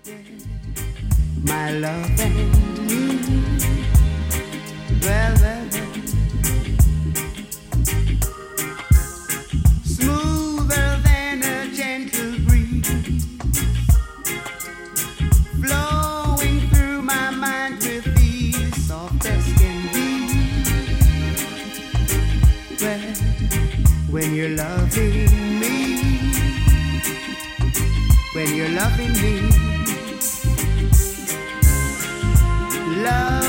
my love and me. Well, well, well. Smoother than a gentle breeze, flowing through my mind with ease, soft as can be. Well, when you're loving me, when you're loving me, love